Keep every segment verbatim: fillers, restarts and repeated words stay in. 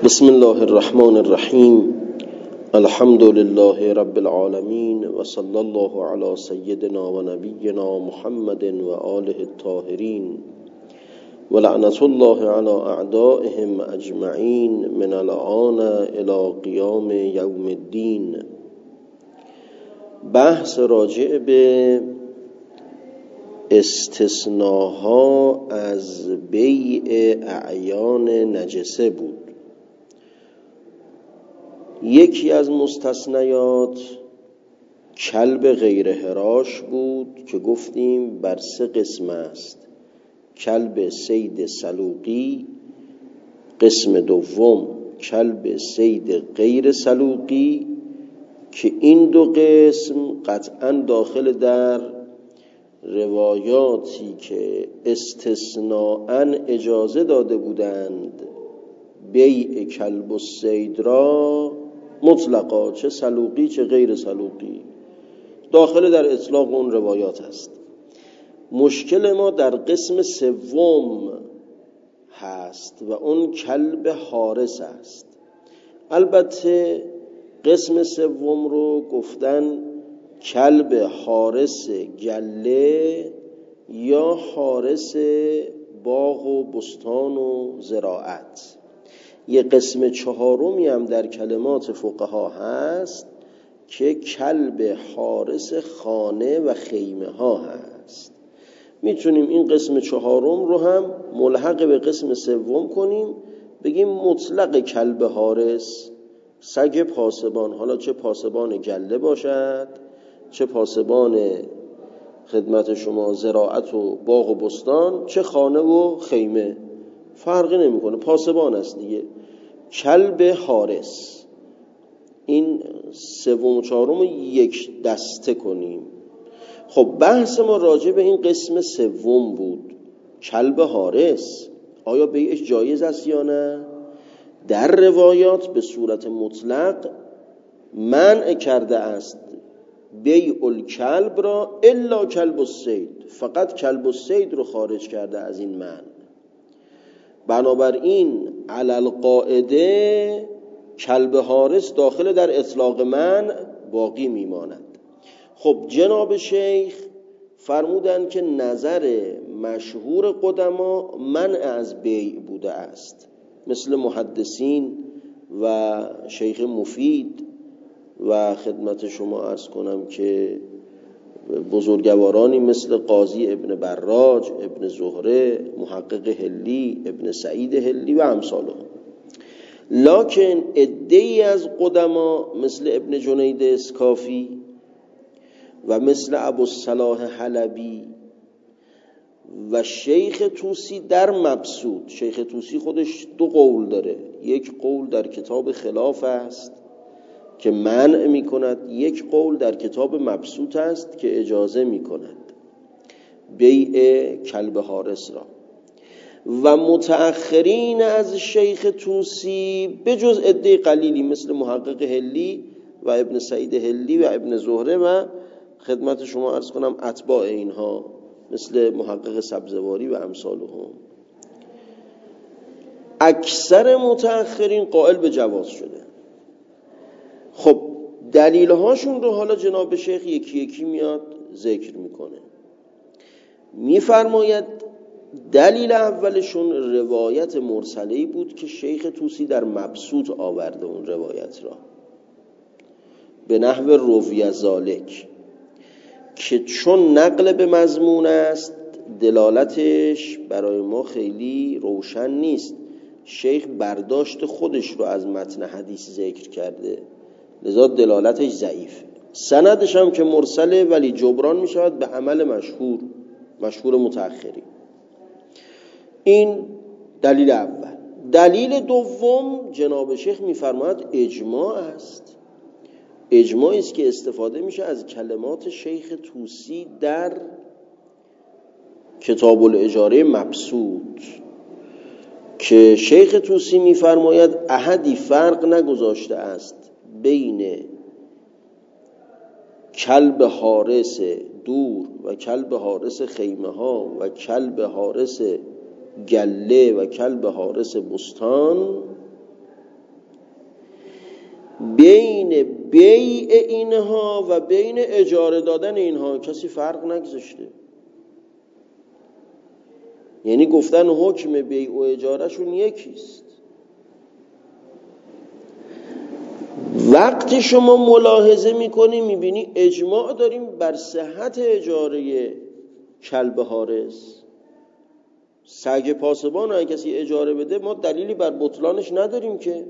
بسم الله الرحمن الرحیم. الحمد لله رب العالمین و صلی الله علی سیدنا و نبینا محمد و آله الطاهرین و لعنت الله علی اعدائهم اجمعین من الآن الی قیام یوم الدین. بحث راجع به استثناها از بیع اعیان نجسه بود. یکی از مستثنیات کلب غیر هراش بود که گفتیم بر سه قسم است: کلب صید سلوقی، قسم دوم کلب صید غیر سلوقی که این دو قسم قطعا داخل در روایاتی که استثناءً اجازه داده بودند بیع کلب الصید را مطلقا، چه سلوقی چه غیر سلوقی، داخل در اطلاق اون روایات است. مشکل ما در قسم سوم هست و اون کلب حارس است. البته قسم سوم رو گفتن کلب حارس گله یا حارس باغ و بستان و زراعت. یه قسم چهارمی هم در کلمات فقها هست که کلب حارس خانه و خیمه ها هست. میتونیم این قسم چهارم رو هم ملحق به قسم سوم کنیم، بگیم مطلق کلب حارس سگ پاسبان، حالا چه پاسبان گله باشد چه پاسبان خدمت شما زراعت و باغ و بستان، چه خانه و خیمه، فرقی نمیکنه، پاسبان است دیگه. کلب حارس، این سوم و چهارم رو یک دسته کنیم. خب بحث ما راجع به این قسم سوم بود، کلب حارس آیا بیعش جایز است یا نه؟ در روایات به صورت مطلق منع کرده است بیع الکلب را الا کلب الصید، فقط کلب الصید رو خارج کرده از این منع. بنابراین علی القاعده کلب حارس داخل در اطلاق منع باقی میماند. خب جناب شیخ فرمودند که نظر مشهور قدما منع از بیع بوده است، مثل محدثین و شیخ مفید و خدمت شما عرض کنم که بزرگوارانی مثل قاضی ابن براج، ابن زهره، محقق هلی، ابن سعید هلی و امثالهم. لکن عده‌ای از قدما مثل ابن جنید اسکافی و مثل ابوالصلاح حلبی و شیخ طوسی در مبسوط، شیخ طوسی خودش دو قول داره، یک قول در کتاب خلاف است که منع می کند، یک قول در کتاب مبسوط است که اجازه می کند بیع کلب حارس را. و متأخرین از شیخ طوسی بجز عده قلیلی مثل محقق هلی و ابن سعید هلی و ابن زهره و خدمت شما عرض کنم اتباع اینها مثل محقق سبزواری و امثالهم، اکثر متأخرین قائل به جواز شده. خب دلیل هاشون رو حالا جناب شیخ یکی یکی میاد ذکر میکنه. میفرماید دلیل اولشون روایت مرسله‌ای بود که شیخ طوسی در مبسوط آورده اون روایت را به نحو روی ذالک، که چون نقل به مضمون است دلالتش برای ما خیلی روشن نیست. شیخ برداشت خودش رو از متن حدیث ذکر کرده، لذا دلالتش ضعیفه. سندش هم که مرسله ولی جبران می شود به عمل مشهور مشهور متأخری. این دلیل اول. دلیل دوم جناب شیخ می فرماید اجماع است. اجماعی است که استفاده میشه از کلمات شیخ طوسی در کتاب الاجاره مبسوط که شیخ طوسی می فرماید احدی فرق نگذاشته است بین کلب حارس دور و کلب حارس خیمه ها و کلب حارس گله و کلب حارس بستان بین بیع اینها و بین اجاره دادن اینها کسی فرق نگذاشته. یعنی گفتن حکم بیع و اجاره شون یکیست. وقتی شما ملاحظه میکنی میبینی اجماع داریم بر صحت اجاره کلب حارس. سگ پاسبان رو کسی اجاره بده ما دلیلی بر بطلانش نداریم که.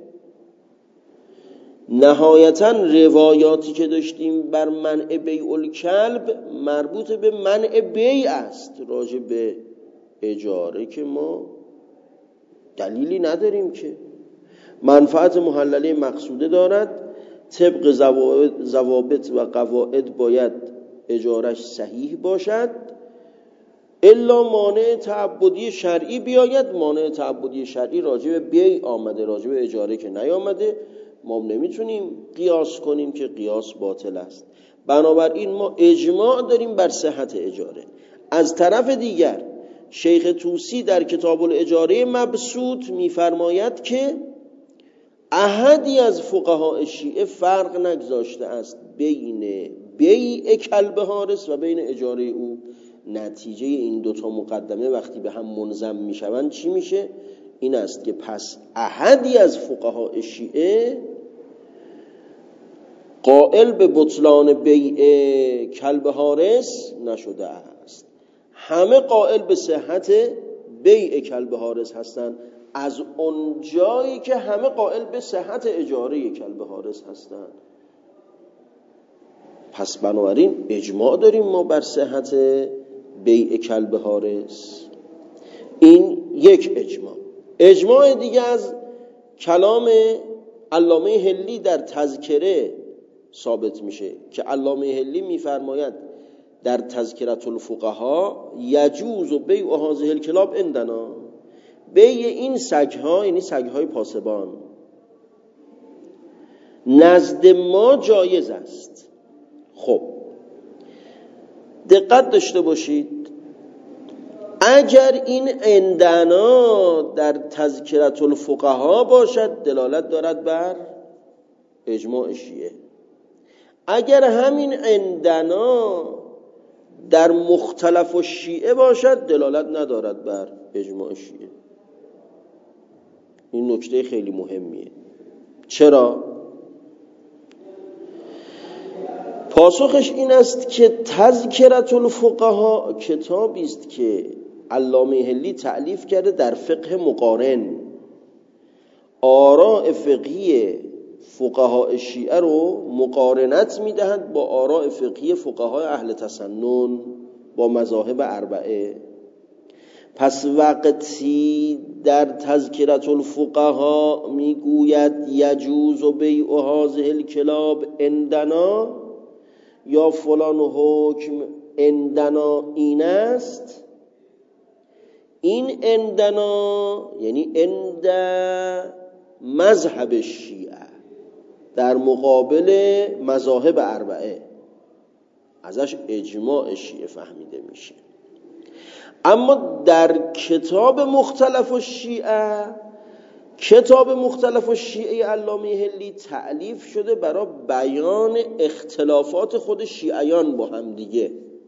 نهایتا روایاتی که داشتیم بر منع بیع الکلب مربوط به منع بیع است، راجع به اجاره که ما دلیلی نداریم که. منفعت محلله مقصوده دارد، طبق ضوابط و قواعد باید اجارش صحیح باشد، الا مانع تعبدی شرعی بیاید. مانع تعبدی شرعی راجع به بیع آمده، راجع به اجاره که نیامده. ما نمیتونیم قیاس کنیم که قیاس باطل است. بنابراین ما اجماع داریم بر صحت اجاره. از طرف دیگر شیخ طوسی در کتاب الاجاره مبسوط میفرماید که احدی از فقهای شیعه فرق نگذاشته است بین بیع کلب حارس و بین اجاره او. نتیجه این دوتا مقدمه وقتی به هم منضم میشوند چی میشه؟ این است که پس احدی از فقهای شیعه قائل به بطلان بیع کلب حارس نشده است، همه قائل به صحت بیع کلب حارس هستند، از اون جایی که همه قائل به صحت اجاره کلب حارس هستند. پس بنابراین اجماع داریم ما بر صحت بیع کلب حارس. این یک اجماع. اجماع دیگه از کلام علامه هلی در تذکره ثابت میشه که علامه هلی میفرماید در تذکرة الفقها یجوز و بیع هذه الکلاب عندنا، بیع این سگها یعنی سگهای پاسبان نزد ما جایز است. خب دقت داشته باشید، اگر این عندنا در تذکرة الفقها باشد دلالت دارد بر اجماع شیعه. اگر همین عندنا در مختلف الشیعه باشد دلالت ندارد بر اجماع شیعه. این نکته خیلی مهمیه. چرا؟ پاسخش این است که تذکرة الفقها کتابی است که علامه هلی تألیف کرده در فقه مقارن. آراء فقهی فقهای شیعه رو مقارنت میدهند با آراء فقهی فقهای اهل تسنن، با مذاهب اربعه. پس وقتی در تذکرة الفقها میگوید یجوز بیع هذه الکلاب عندنا یا فلان حکم عندنا این است، این عندنا یعنی عند مذهب شیعه در مقابل مذاهب اربعه، ازش اجماع شیعه فهمیده میشه. اما در کتاب مختلف الشیعه، کتاب مختلف الشیعه علامه هلی تألیف شده برای بیان اختلافات خود شیعیان با هم دیگه.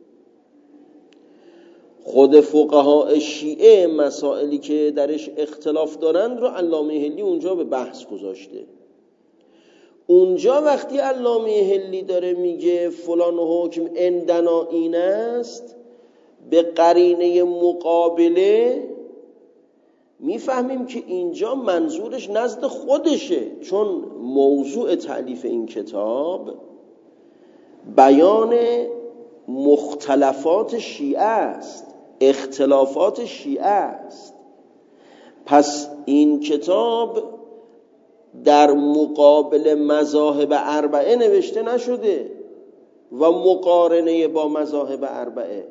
خود فقهای شیعه مسائلی که درش اختلاف دارند رو علامه هلی اونجا به بحث گذاشته. اونجا وقتی علامه هلی داره میگه فلان حکم عندنا این است، به قرینه مقابله میفهمیم که اینجا منظورش نزد خودشه، چون موضوع تألیف این کتاب بیان مختلفات شیعه است، اختلافات شیعه است. پس این کتاب در مقابل مذاهب اربعه نوشته نشده و مقارنه با مذاهب اربعه،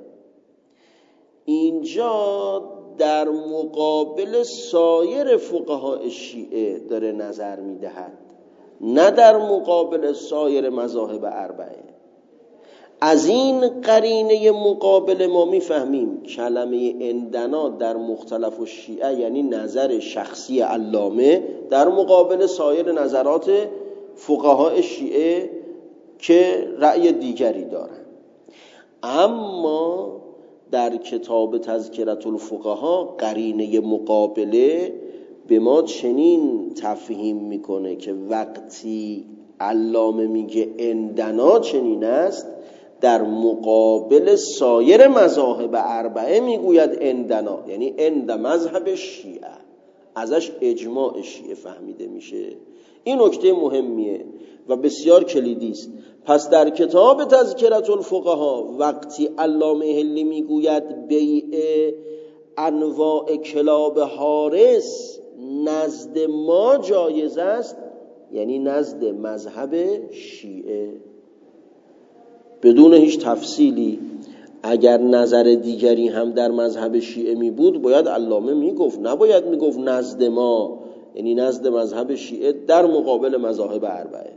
اینجا در مقابل سایر فقهای شیعه داره نظر میدهد، نه در مقابل سایر مذاهب اربعه. از این قرینه مقابل ما میفهمیم کلمه عندنا در مختلف الشیعه یعنی نظر شخصی علامه در مقابل سایر نظرات فقهای شیعه که رأی دیگری دارن. اما در کتاب تذکرة الفقها قرینه مقابله به ما چنین تفهیم میکنه که وقتی علامه میگه عندنا چنین است، در مقابل سایر مذاهب اربعه میگوید عندنا، یعنی عند مذهب شیعه، ازش اجماع شیعه فهمیده میشه. این نکته مهمیه و بسیار کلیدی است. پس در کتاب تذکرة الفقها وقتی علامه حلی میگوید بیع انواع کلاب حارس نزد ما جایز است، یعنی نزد مذهب شیعه، بدون هیچ تفصیلی. اگر نظر دیگری هم در مذهب شیعه می بود باید علامه می گفت، نباید می گفت نزد ما، یعنی نزد مذهب شیعه در مقابل مذاهب اربعه.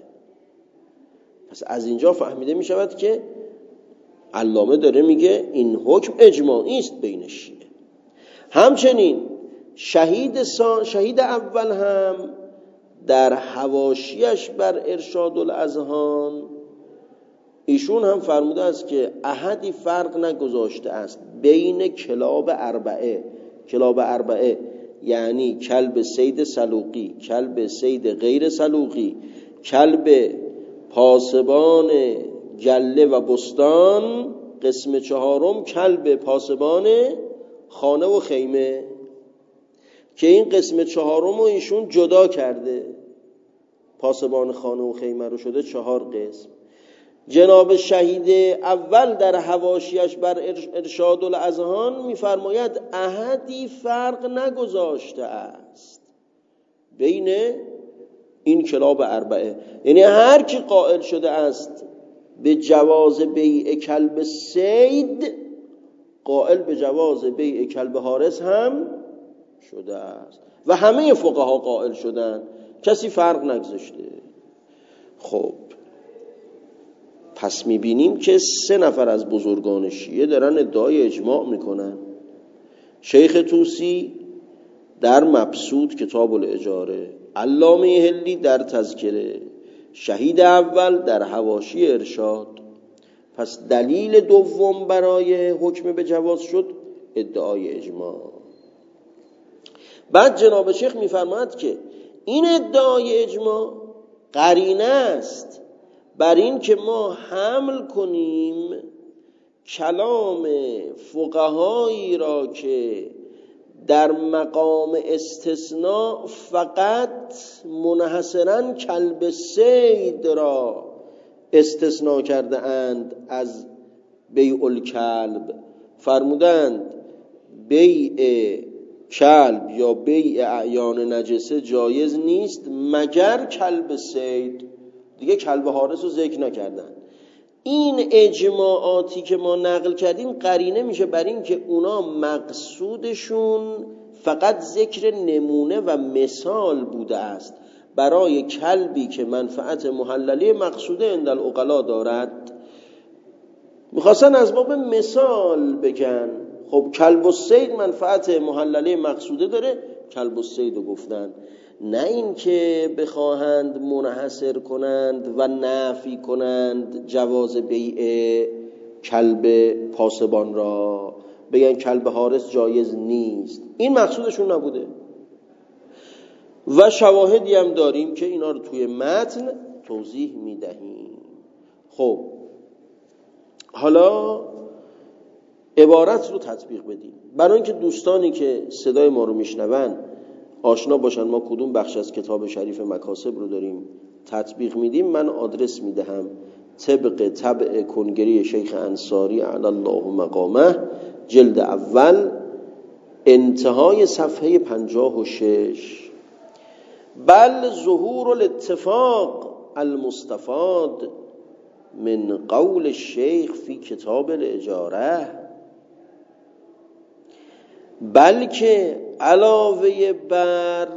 پس از اینجا فهمیده می شود که علامه داره میگه این حکم اجماعی است بین شیعه. همچنین شهید, سا... شهید اول هم در حواشیش بر ارشاد الاذهان ایشون هم فرموده است که احدی فرق نگذاشته است بین کلاب اربعه. کلاب اربعه یعنی کلب صید سلوقی، کلب صید غیر سلوقی، کلب پاسبان گله و بستان، قسم چهارم کلب پاسبان خانه و خیمه، که این قسم چهارم رو ایشون جدا کرده، پاسبان خانه و خیمه رو شده چهار قسم. جناب شهید اول در حواشیش بر ارشاد الاذهان میفرماید احدی فرق نگذاشته است بین این کلاب اربعه، یعنی هر کی قائل شده است به جواز بیع کلب صید، قائل به جواز بیع کلب حارس هم شده است و همه فقها قائل شدن، کسی فرق نگذاشته. خب پس میبینیم که سه نفر از بزرگان شیعه دارن ادعای اجماع میکنن. شیخ طوسی در مبسوط کتاب الاجاره، علامه حلی در تذکره، شهید اول در حواشی ارشاد. پس دلیل دوم برای حکم به جواز شد ادعای اجماع. بعد جناب شیخ میفرماید که این ادعای اجماع قرینه است بر این که ما حمل کنیم کلام فقهایی را که در مقام استثناء فقط منحصراً کلب صید را استثناء کرده اند از بیع الکلب. فرمودند بیع کلب یا بیع اعیان نجسه جایز نیست مگر کلب صید، دیگه کلب حارس رو ذکر نکردن. این اجماعاتی که ما نقل کردیم قرینه میشه بر این که اونا مقصودشون فقط ذکر نمونه و مثال بوده است برای کلبی که منفعت محللی مقصوده عند العقلا دارد. میخواستن از باب مثال بگن خب کلب الصید منفعت محللی مقصوده داره، کلب الصید رو گفتن، نه این که بخواهند منحصر کنند و نفی کنند جواز بیع کلب پاسبان را، بگن کلب حارس جایز نیست. این مقصودشون نبوده و شواهدی هم داریم که اینا رو توی متن توضیح میدهیم. خب حالا عبارت رو تطبیق بدیم برای اینکه دوستانی که صدای ما رو میشنون آشنا باشن ما کدوم بخش از کتاب شریف مکاسب رو داریم تطبیق میدیم. من آدرس میدهم طبق طبع کنگری شیخ انصاری علی الله مقامه، جلد اول، انتهای صفحه پنجاه و شش. بل ظهور الاتفاق المستفاد من قول الشیخ فی کتاب الاجاره، بلکه علاوه بر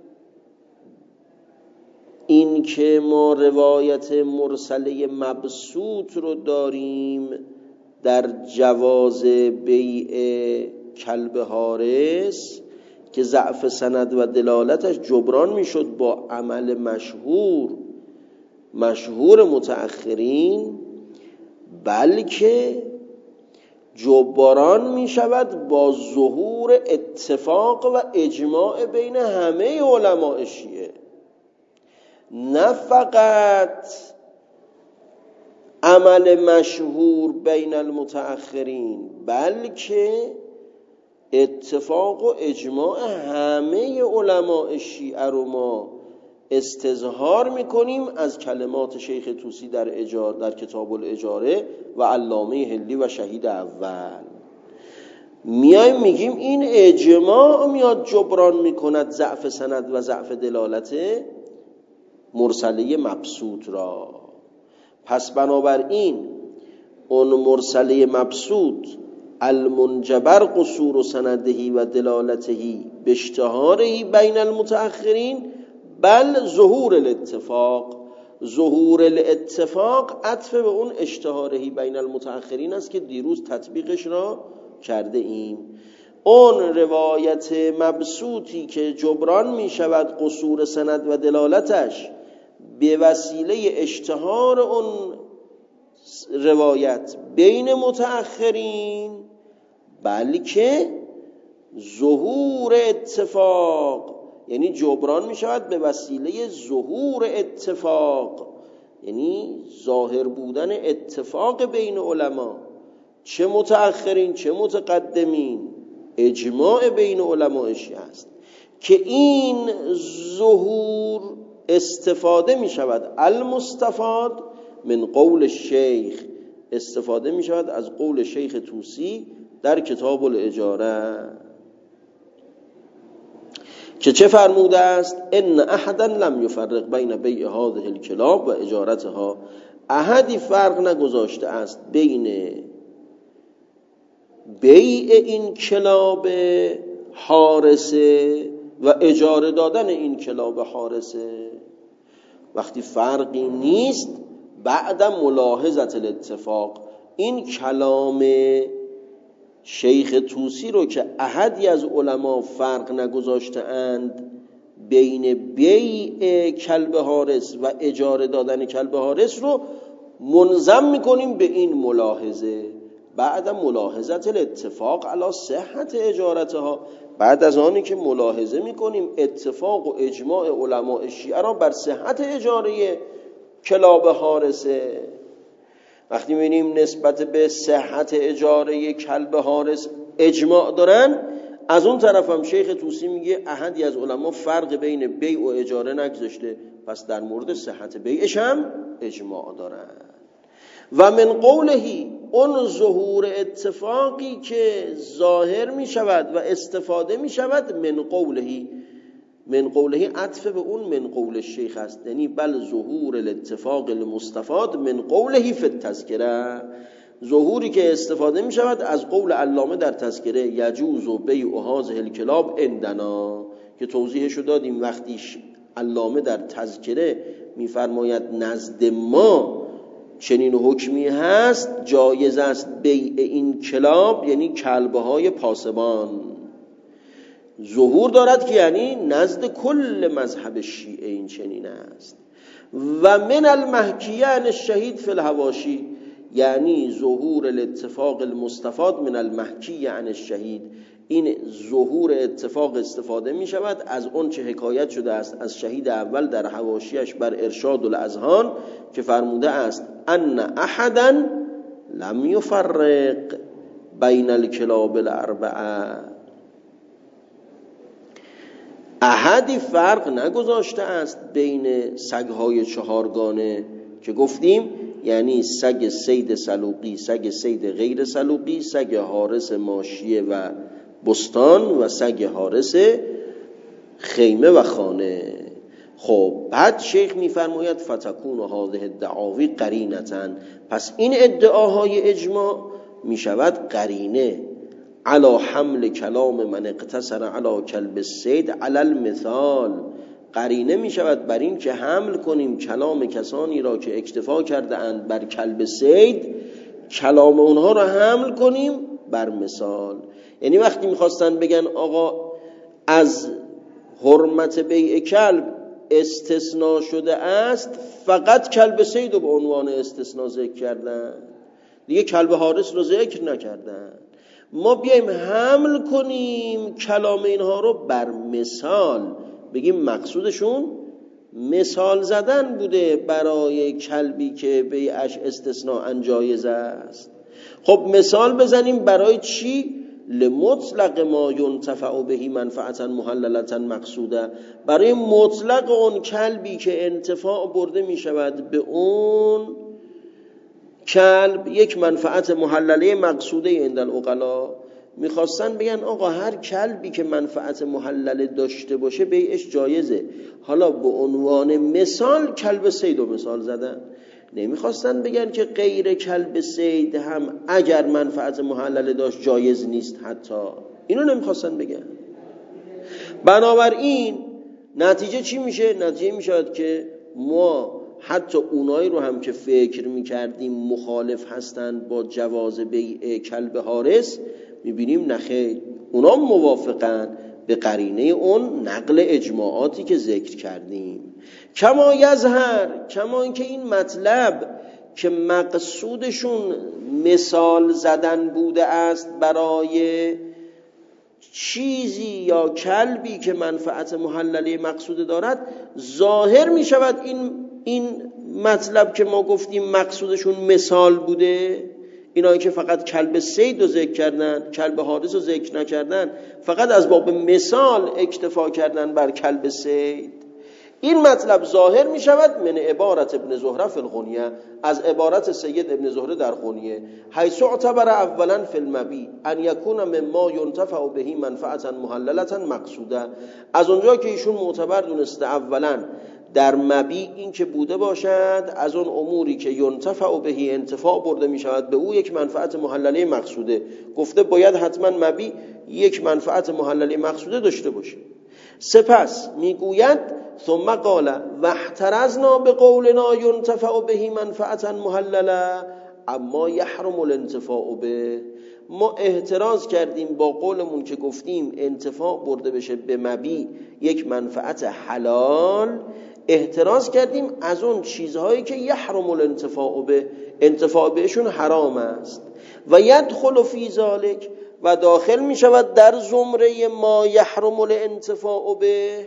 این که ما روایت مرسله مبسوط رو داریم در جواز بیع کلب حارس که ضعف سند و دلالتش جبران میشد با عمل مشهور مشهور متأخرین، بلکه جبران می شود با ظهور اتفاق و اجماع بین همه علماء شیعه، نه فقط عمل مشهور بین المتأخرین، بلکه اتفاق و اجماع همه علماء شیعه رو ما استظهار میکنیم از کلمات شیخ طوسی در اجاره، در کتاب الاجاره و علامه حلی و شهید اول. میایم میگیم این اجماع میاد جبران میکند ضعف سند و ضعف دلالت مرسله مبسوط را. پس بنابراین اون مرسله مبسوط المنجبر قصور سندهی و دلالتهی باشتهارهی بین المتأخرین، بل ظهور الاتفاق. ظهور الاتفاق عطف به اون اشتهارهی بین المتأخرین است که دیروز تطبیقش را کرده ایم. اون روایت مبسوطی که جبران می شود قصور سند و دلالتش به وسیله اشتهار اون روایت بین متأخرین، بلکه ظهور اتفاق، یعنی جبران می شود به وسیله ظهور اتفاق، یعنی ظاهر بودن اتفاق بین علما، چه متأخرین چه متقدمین، اجماع بین علماء شیعه است که این ظهور استفاده می شود المستفاد من قول شیخ، استفاده می شود از قول شیخ طوسی در کتاب الاجاره که چه فرموده است؟ ان احدا لم یفرق بین بیع هذه الکلاب و اجارتها، احدی فرق نگذاشته است بین بیع این کلاب حارسه و اجاره دادن این کلاب حارسه. وقتی فرقی نیست بعد ملاحظت الاتفاق، این کلام شیخ طوسی رو که احدی از علما فرق نگذاشته اند بین بیع کلب حارس و اجاره دادن کلب حارس رو منظم میکنیم به این ملاحظه، بعد ملاحظت الاتفاق علی صحت اجارتها، بعد از آنی که ملاحظه میکنیم اتفاق و اجماع علماء شیعه را بر صحت اجاره کلاب حارسه. وقتی می‌بینیم نسبت به صحت اجاره کلب حارس اجماع دارن، از اون طرف هم شیخ طوسی میگه احدی از علما فرق بین بیع و اجاره نگذاشته، پس در مورد صحت بیعش هم اجماع دارن. و من قولهی، اون ظهور اتفاقی که ظاهر می شود و استفاده می شود من قولهی، من قولهی عطف به اون من قول شیخ است، یعنی بل ظهور الاتفاق المستفاد من قولهی فی التذکره، ظهوری که استفاده می شود از قول علامه در تذکره یجوز و بیع هذه الکلاب عندنا، که توضیحشو دادیم. وقتی علامه در تذکره میفرماید نزد ما چنین حکمی هست، جایز است بیع این کلاب، یعنی کلبه های پاسبان، ظهور دارد که یعنی نزد کل مذهب شیعه این چنین است. و من المحکیه عن الشهید فی الحواشی، یعنی ظهور الاتفاق المستفاد من المحکیه عن الشهید، این ظهور اتفاق استفاده می شود از اون چه حکایت شده است از شهید اول در حواشیش بر ارشاد الاذهان که فرموده است ان احدا لم یفرق بین الکلاب الاربعه، احدی فرق نگذاشته است بین سگهای چهارگانه که گفتیم، یعنی سگ صید سلوقی، سگ صید غیر سلوقی، سگ حارس ماشیه و بستان و سگ حارس خیمه و خانه. خب بعد شیخ میفرماید فتکون هذه الدعاوی قرینتن، پس این ادعاهای اجماع میشود قرینه علی حمل کلام من اقتصر علی کلب الصید علی المثال، قرینه می شود بر این که حمل کنیم کلام کسانی را که اکتفا کرده اند بر کلب صید، کلام اونها را حمل کنیم بر مثال. یعنی وقتی میخواستن بگن آقا از حرمت بیع کلب استثناء شده است فقط کلب صید رو به عنوان استثناء ذکر کردن، دیگه کلب حارس رو ذکر نکردن. ما بیایم حمل کنیم کلام اینها رو بر مثال، بگیم مقصودشون مثال زدن بوده برای کلبی که بیعش استثناء جایز است. خب مثال بزنیم برای چی؟ لمطلق ما ینتفع بهی منفعتا محللتا مقصوده، برای مطلق اون کلبی که انتفاع برده می شود به اون کلب یک منفعت محلله مقصوده عند العقلا. میخواستن بگن آقا هر کلبی که منفعت محلله داشته باشه بیعش جایزه. حالا به عنوان مثال کلب صید رو مثال زدن، نمیخواستن بگن که غیر کلب صید هم اگر منفعت محلله داشت جایز نیست، حتی اینو نمیخواستن بگن. بنابراین نتیجه چی میشه؟ نتیجه میشود که ما حتی اونایی رو هم که فکر میکردیم مخالف هستند با جواز بیع کلب حارس، میبینیم نخیر، اونا موافقن به قرینه اون نقل اجماعاتی که ذکر کردیم. کما یظهر، کما اینکه این مطلب که مقصودشون مثال زدن بوده است برای چیزی یا کلبی که منفعت محلله مقصود دارد، ظاهر می شود این این مطلب که ما گفتیم مقصودشون مثال بوده، اینایی که فقط کلب صید رو ذکر کردن، کلب حارس رو ذکر نکردن، فقط از باب مثال اکتفا کردن بر کلب صید، این مطلب ظاهر می شود من عبارت ابن زهره فی الغنیه، از عبارت سید ابن زهره در غنیه، حیث اعتبر اولا فی المبیع ان یکون مما ینتفع بهی منفعتا محللتا مقصوده، از اونجا که ایشون معتبر دونسته اولا در مبیع این که بوده باشد از اون اموری که ینتفع بهی انتفاع برده می شود به او یک منفعت محلله مقصوده، گفته باید حتما مبیع یک منفعت محلله مقصوده داشته باشه. سپس میگوید ثم قال واحترزنا بقولنا ينتفع به منفعتا محلله اما يحرم الانتفاع به، ما احتراز کردیم با قولمون که گفتیم انتفاع برده بشه به مبیع یک منفعت حلال، احتراز کردیم از اون چیزهایی که یحرم الانتفاع به، انتفاع بهشون حرام است. و یدخل فی ذلک، و داخل می شود در زمره ما یحرم الانتفاع به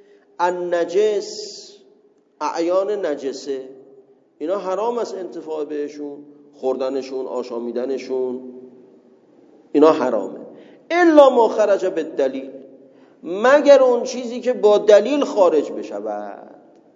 النجس، اعیان نجسه، اینا حرام است انتفاع بهشون، خوردنشون، آشامیدنشون، اینا حرامه. الا ما خرج بالدلیل، مگر اون چیزی که با دلیل خارج بشود.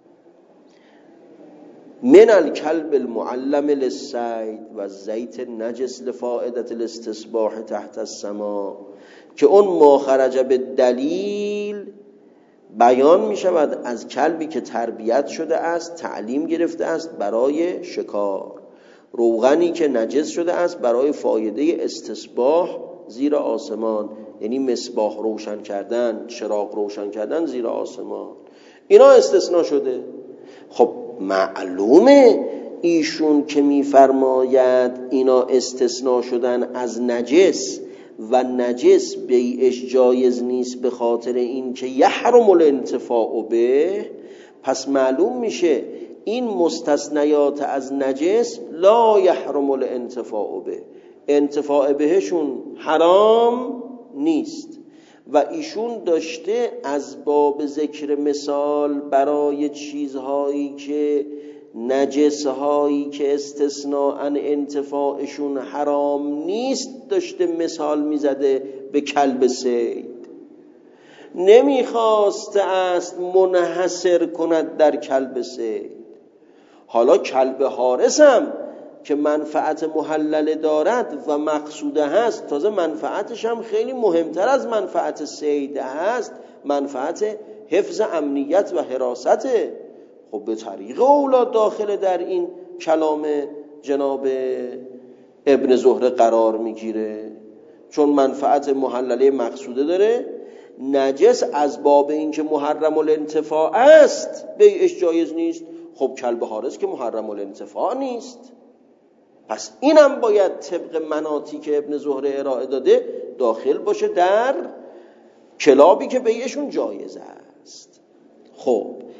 من الکلب المعلم للصید و زیت نجس لفائدة الاستصباح تحت السماء، که اون ما خرج بالدلیل بیان می شود از کلبی که تربیت شده است، تعلیم گرفته است برای شکار، روغنی که نجس شده است برای فایده استصباح زیر آسمان، یعنی مصباح روشن کردن، چراغ روشن کردن زیر آسمان، اینا استثناء شده. خب معلومه ایشون که میفرماید اینا استثناء شدن از نجس و نجس بیعش جایز نیست به خاطر این که یحرم الانتفاع به، پس معلوم میشه این مستثنیات از نجس لا یحرم الانتفاع به، انتفاع بهشون حرام نیست. و ایشون داشته از باب ذکر مثال برای چیزهایی که نجسهایی که استثناء انتفاعشون حرام نیست داشته مثال میزده به کلب صید، نمیخواسته است منحصر کند در کلب صید. حالا کلب حارس هم که منفعت محلله دارد و مقصوده هست، تازه منفعتش هم خیلی مهمتر از منفعت صید هست، منفعت حفظ امنیت و حراسته، خب به طریق اولاد داخل در این کلام جناب ابن زهره قرار میگیره، چون منفعت محلله مقصوده داره. نجس از باب این که محرم الانتفاع است بیعش جایز نیست، خب کلب حارس که محرم الانتفاع نیست، پس اینم باید طبق مناطی که ابن زهره ارائه داده داخل باشه در کلابی که بیعشون جایز است. خب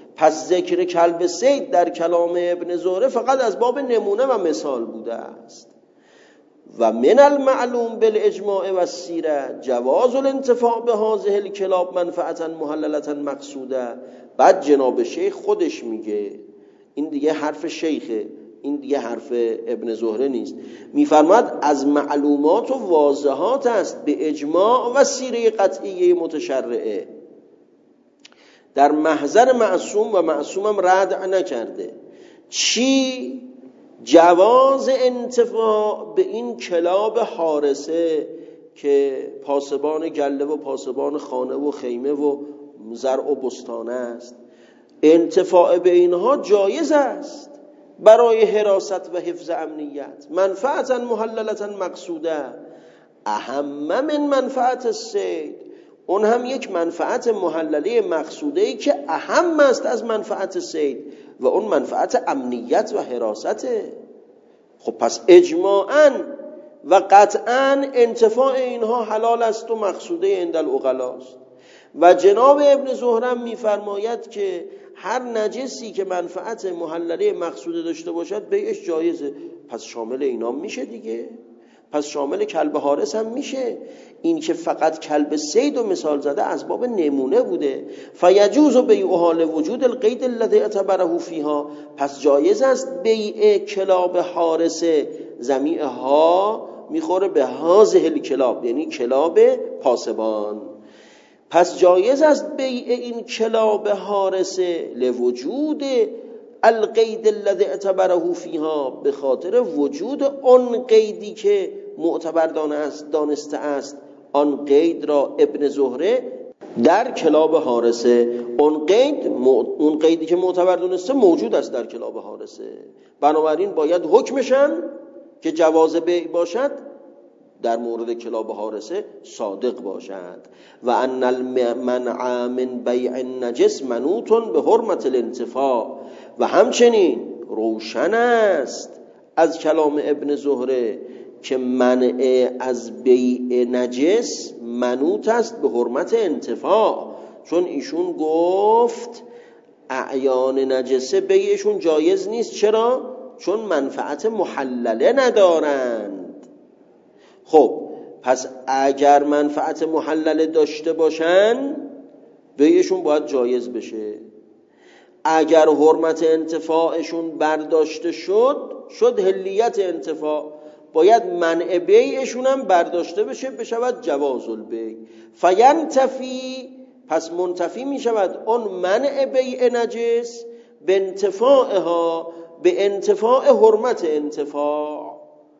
پس ذکر کلب صید در کلام ابن زهره فقط از باب نمونه و مثال بوده است. و من المعلوم بالاجماع و السیره جواز الانتفاع به هذه الکلاب منفعتا محللتا مقصوده. بعد جناب شیخ خودش میگه، این دیگه حرف شیخه، این دیگه حرف ابن زهره نیست، میفرماد از معلومات و واضحات است به اجماع و سیره قطعیه متشرعه، در محضر معصوم و معصومم رد نکرده. چی؟ جواز انتفاع به این کلاب حارسه که پاسبان گله و پاسبان خانه و خیمه و زرع و بستانه است، انتفاع به اینها جایز است برای حراست و حفظ امنیت، منفعتا محللتا مقصوده، اهم من منفعت الصید، اون هم یک منفعت محلله مقصوده ای که اهم است از منفعت صید و اون منفعت امنیت و حراسته. خب پس اجماعاً و قطعاً انتفاع اینها حلال است و مقصوده عند العقلاست. و جناب ابن زهرم میفرماید که هر نجسی که منفعت محلله مقصوده داشته باشد بیعش جایزه. پس شامل اینا میشه دیگه، پس شامل کلب حارس هم میشه. این که فقط کلب صید و مثال زده از باب نمونه بوده. فیجوز بیعها لوجود القید الذی اعتبره فیها، پس جایز است بیع کلاب حارس. ضمیع ها میخوره به هذه الکلاب، یعنی کلاب پاسبان. پس جایز است بیع این کلاب حارسه لوجود القید الذی اعتبره فیها، به خاطر وجود آن قیدی که معتبر دانسته است آن قید را ابن زهره در کلاب حارسه. اون قید اون قیدی که معتبر دانسته موجود است در کلاب حارسه، بنابراین باید حکمشن که جواز بیع باشد در مورد کلاب حارسه صادق باشد. و ان المنع من بیع النجس منوط به حرمت الانتفاع، و همچنین روشن است از کلام ابن زهره که منع از بیع نجس منوط است به حرمت انتفاع، چون ایشون گفت اعیان نجسه بیعشون جایز نیست. چرا؟ چون منفعت محلله ندارند. خب پس اگر منفعت محلله داشته باشن بیعشون باید جایز بشه. اگر حرمت انتفاعشون برداشته شد شد حلیت انتفاع، باید منع بیعشون هم برداشته بشه بشود جواز البیع. فینتفی، پس منتفی می شود اون منع بیع نجس به انتفاعها، به انتفاع حرمت انتفاع.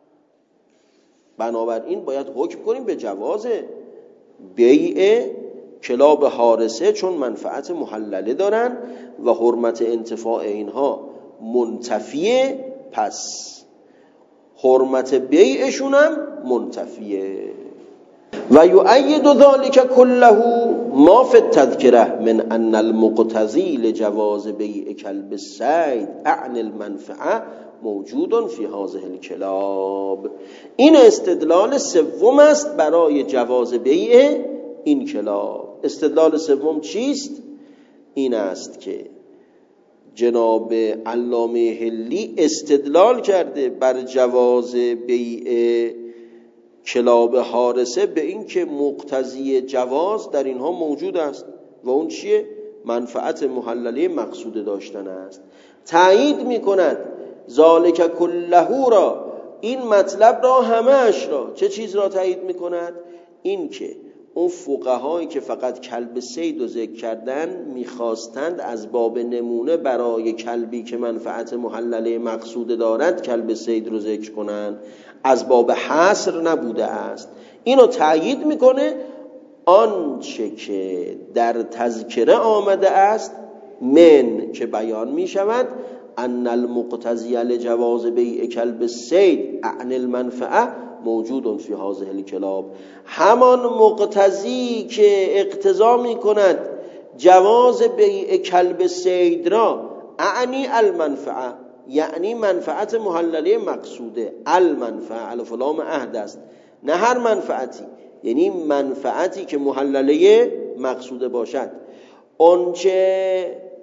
بنابراین باید حکم کنیم به جواز بیع کلاب حارسه، چون منفعت محلله دارن و حرمت انتفاع اینها منتفیه، پس حرمت بیعشون هم منتفیه. و یؤید ذلك كله ما فی التذکره من ان المقتضی لجواز بیع کلب الصید اعن المنفعه موجود فی هذه الکلاب. این استدلال سوم است برای جواز بیع این کلاب. استدلال سوم چیست؟ این است که جناب علامه حلی استدلال کرده بر جواز بیع کلاب حارسه به این که مقتضی جواز در اینها موجود است و اون چیه؟ منفعت محلله مقصود داشتن است. تایید میکند ذالک کله را، این مطلب را همه‌اش را. چه چیز را تایید میکند؟ این که اون فقهایی که فقط کلب صید رو ذکر کردن میخواستند از باب نمونه برای کلبی که منفعت محلله مقصود دارد کلب صید رو ذکر کنند، از باب حصر نبوده است. اینو تأیید میکنه آنچه که در تذکره آمده است من که بیان میشود ان المقتضی لجواز بیع کلب الصید اعن المنفعه موجود فی هذه الکلاب. همان مقتضی که اقتضا میکند جواز بیع کلب صید را اعنی المنفعه، یعنی منفعت محلله مقصوده. المنفعه الف لام عهد است، نه هر منفعتی، یعنی منفعتی که محلله مقصوده باشد. آنچه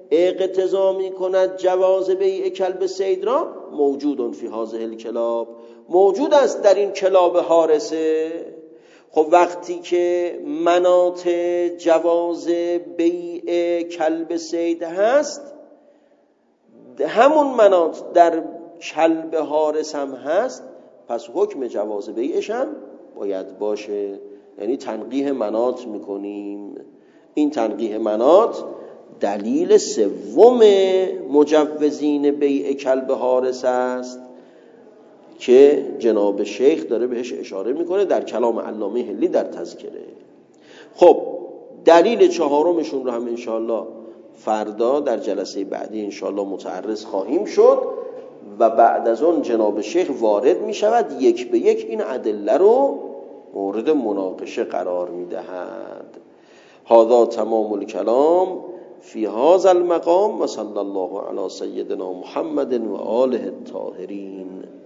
اقتضا می کند جواز بیع کلب صید را موجود فی هذه الکلاب، موجود است در این کلاب حارسه. خب وقتی که مناط جواز بیع کلب صید هست، همون مناط در کلب حارس هم هست، پس حکم جواز بیعش هم باید باشه. یعنی تنقیح مناط میکنیم. این تنقیح مناط دلیل سوم مجوزین بیع کلب حارس است که جناب شیخ داره بهش اشاره میکنه در کلام علامه حلی در تذکره. خب دلیل چهارمشون رو هم انشاءالله فردا در جلسه بعدی انشاءالله متعرض خواهیم شد و بعد از اون جناب شیخ وارد میشود یک به یک این ادله رو مورد مناقشه قرار میدهد. هذا تمام الکلام فی هذا المقام و صلی الله علی سیدنا محمد و آله الطاهرین.